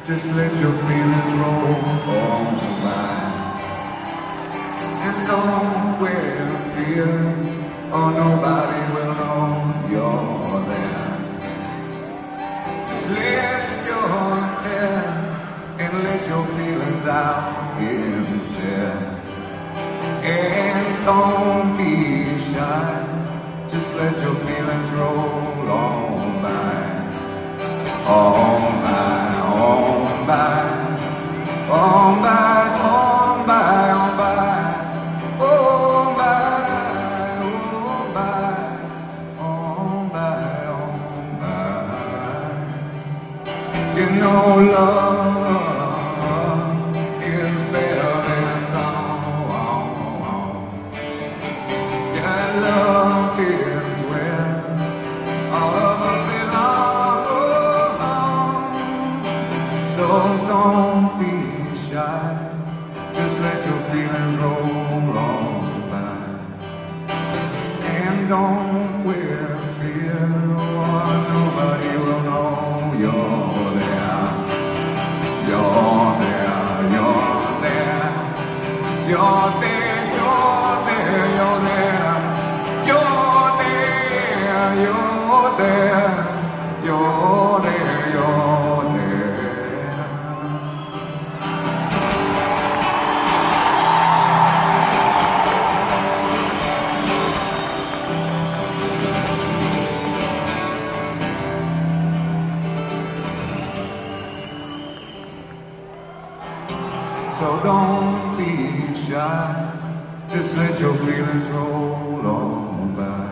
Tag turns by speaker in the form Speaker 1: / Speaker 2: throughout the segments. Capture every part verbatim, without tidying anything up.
Speaker 1: Just let your feelings roll on by. And don't wear fear, or nobody will know you're there. Just let your hair and let your feelings out instead. And don't be shy, just let your feelings roll on by. On by, on by, on by, on by, on by, on by, on by, on by, on by. You know love is better than song. Yeah, love is where all of us belong. So don't be shy, just let your feelings roll on by. And don't wear fear, or nobody will know you're there. You're there, you're there, you're there, you're there, you're there, you're there, you're there, you're there, you're there. So don't be shy, just let your feelings roll on by.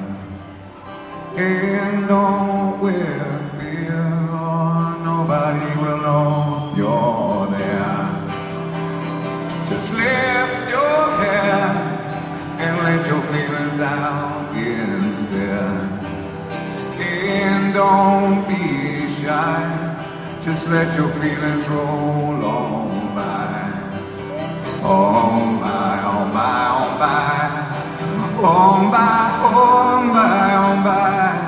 Speaker 1: And don't wear fear, or nobody will know you're there. Just lift your hair and let your feelings out instead. And don't be shy, just let your feelings roll on by. On by, on by, on by, on by, on by, on by.